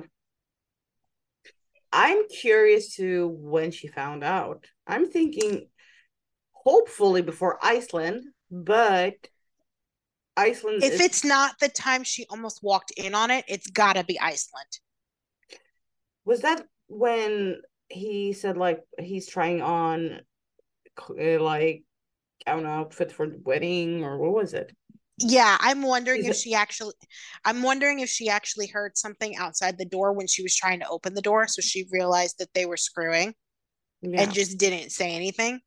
I'm curious to when she found out. I'm thinking hopefully before Iceland, but Iceland If is it's not the time she almost walked in on it, it's gotta be Iceland. was that when he said like he's trying on like I don't know outfit for the wedding or what was it? Yeah, Is it I'm wondering if she actually heard something outside the door when she was trying to open the door, so she realized that they were screwing and yeah. just didn't say anything.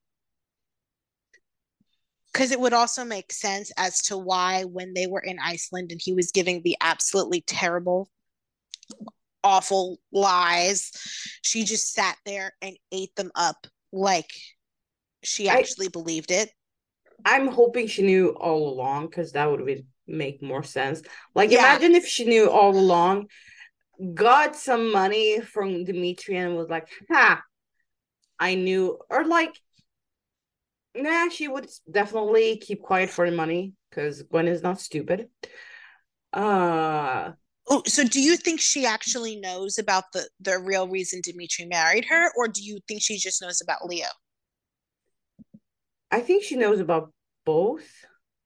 Because it would also make sense as to why when they were in Iceland and he was giving the absolutely terrible, awful lies, she just sat there and ate them up like she I actually believed it. I'm hoping she knew all along because that would make more sense. Like Yeah. imagine if she knew all along, got some money from Dimitri and was like, ha, I knew or like nah, she would definitely keep quiet for the money because Gwen is not stupid. Uh Oh, so do you think she actually knows about the real reason Dimitri married her, or do you think she just knows about Leo? I think she knows about both.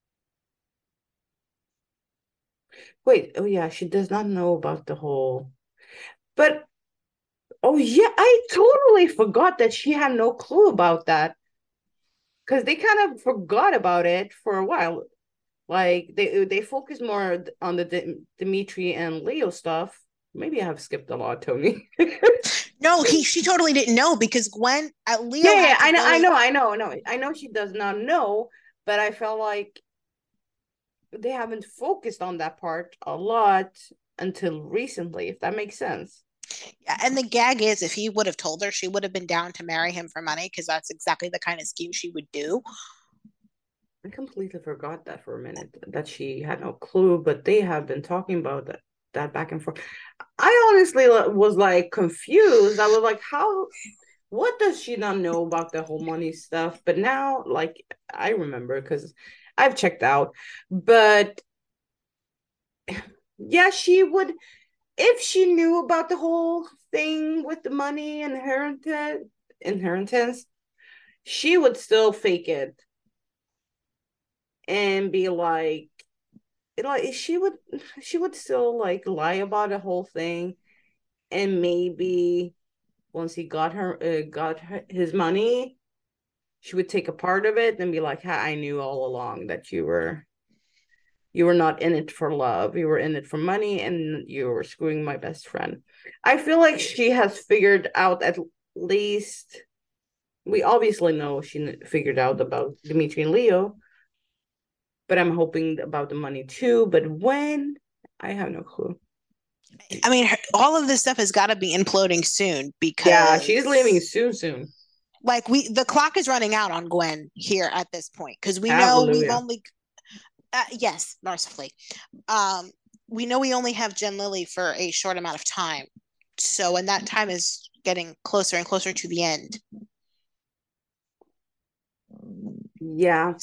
Wait, oh yeah, she does not know about the whole. But oh yeah, I totally forgot that she had no clue about that because they kind of forgot about it for a while. Like they focus more on the Dimitri and Leo stuff. Maybe I have skipped a lot, Tony. No, she totally didn't know because Gwen Leo Yeah, had to I know, go in. I know she does not know, but I felt like they haven't focused on that part a lot until recently, if that makes sense. And the gag is, if he would have told her, she would have been down to marry him for money because that's exactly the kind of scheme she would do. I completely forgot that for a minute that she had no clue, but they have been talking about that back and forth. I honestly was like confused. I was like, how what does she not know about the whole money stuff? But now, like, I remember because I've checked out. But yeah, she would, if she knew about the whole thing with the money and inheritance, she would still fake it and be like she would still like lie about the whole thing and maybe once he got his money she would take a part of it and be like, I knew all along that you were not in it for love. You were in it for money and you were screwing my best friend. I feel like she has figured out at least we obviously know she figured out about Dimitri and Leo, but I'm hoping about the money too. But when? I have no clue. I mean, all of this stuff has got to be imploding soon Yeah, she's leaving because, soon. like, the clock is running out on Gwen here at this point because we know we've Hallelujah. only, yes, mercifully, um, we know we only have Jen Lily for a short amount of time. So, and that time is getting closer and closer to the end. Yeah.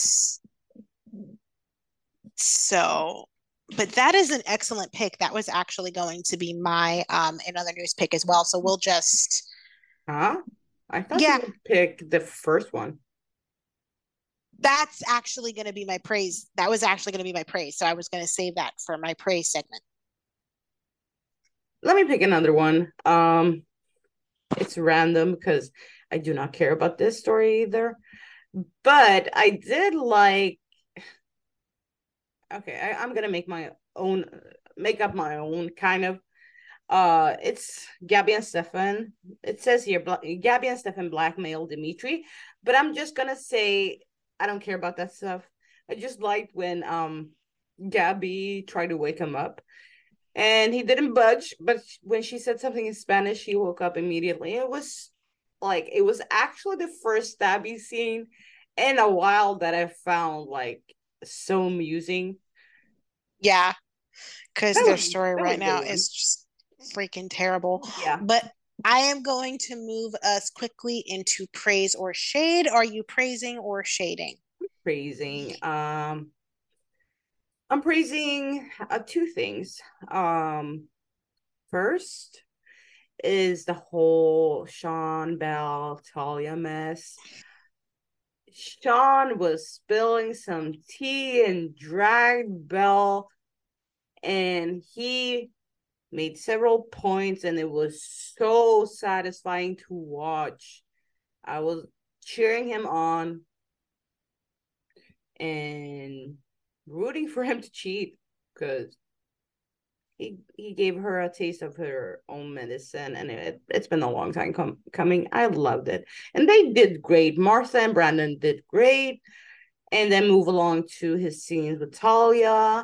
So, but that is an excellent pick. That was actually going to be my another news pick as well. So we'll just Huh? I thought you yeah, would pick the first one. that's actually going to be my praise. That was actually going to be my praise. So I was going to save that for my praise segment. Let me pick another one. It's random because I do not care about this story either. But I did like okay, I'm gonna make up my own kind of it's Gabby and Stefan. It says here Gabby and Stefan blackmail Dimitri, but I'm just gonna say I don't care about that stuff. I just liked when Gabby tried to wake him up and he didn't budge, but when she said something in Spanish, he woke up immediately. It was actually the first stabby scene in a while that I found like so amusing. Yeah, because their story That was right a good now one. is just freaking terrible. Yeah. But I am going to move us quickly into praise or shade. Are you praising or shading? Praising. I'm praising two things. Um first is the whole Sean Bell Talia mess. Sean was spilling some tea and dragged Bell, and he made several points, and it was so satisfying to watch. I was cheering him on and rooting for him to cheat because he gave her a taste of her own medicine, and it's been a long time coming. I loved it, and they did great. Martha and Brandon did great, and then move along to his scenes with Talia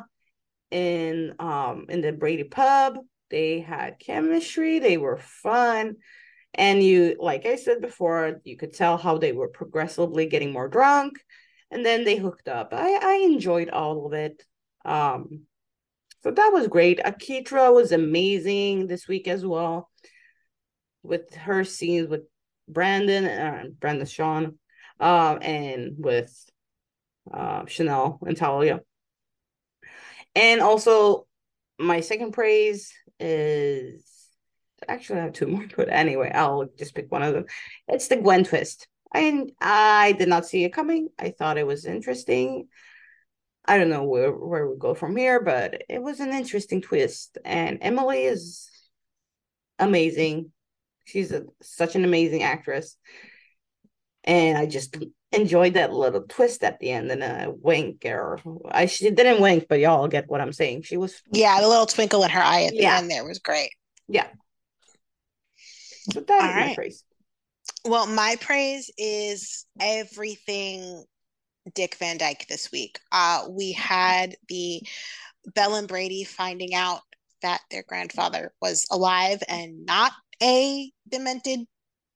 in the Brady pub. They had chemistry. They were fun. And you, like I said before, you could tell how they were progressively getting more drunk, and then they hooked up. I enjoyed all of it. So that was great. Akitra was amazing this week as well, with her scenes with Brandon Sean, and with Chanel and Talia. And also, my second praise is actually I have two more, but anyway, I'll just pick one of them. It's the Gwen twist. I did not see it coming. I thought it was interesting. I don't know where we go from here, but it was an interesting twist. And Emily is amazing. She's such an amazing actress. And I just enjoyed that little twist at the end and a wink, or she didn't wink, but y'all get what I'm saying. She was, Yeah, the little twinkle in her eye at the yeah, end there was great. yeah. So that All is my right. praise. Well, my praise is everything Dick Van Dyke this week. We had the Belle and Brady finding out that their grandfather was alive and not a demented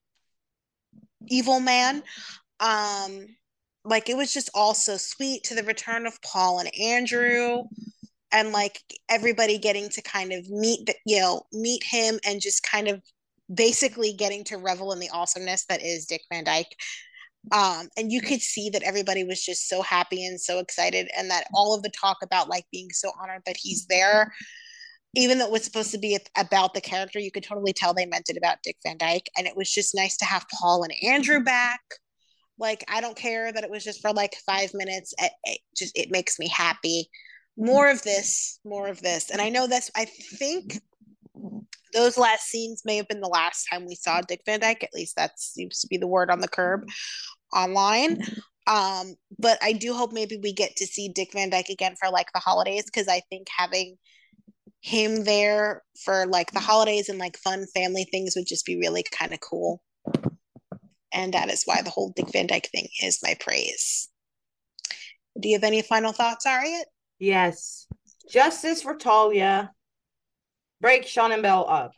evil man. Um, like it was just all so sweet, to the return of Paul and Andrew, and like everybody getting to kind of meet him, and just kind of basically getting to revel in the awesomeness that is Dick Van Dyke. And you could see that everybody was just so happy and so excited, and that all of the talk about like being so honored that he's there, even though it was supposed to be about the character, you could totally tell they meant it about Dick Van Dyke. And it was just nice to have Paul and Andrew back. Like, I don't care that it was just for like 5 minutes. It makes me happy. More of this, more of this. And I know that's, I think those last scenes may have been the last time we saw Dick Van Dyke. At least that seems to be the word on the curb online. But I do hope maybe we get to see Dick Van Dyke again for like the holidays, because I think having him there for like the holidays and like fun family things would just be really kind of cool. And that is why the whole Dick Van Dyke thing is my praise. Do you have any final thoughts, Ariat? Yes. Justice for Talia. Break Sean and Belle up.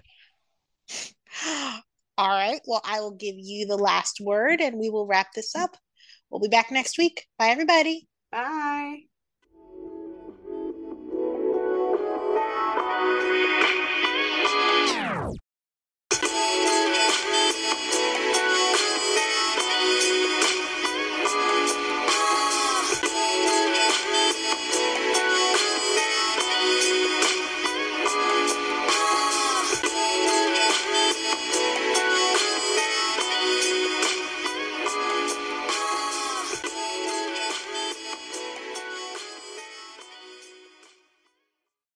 All right. Well, I will give you the last word and we will wrap this up. We'll be back next week. Bye, everybody. Bye.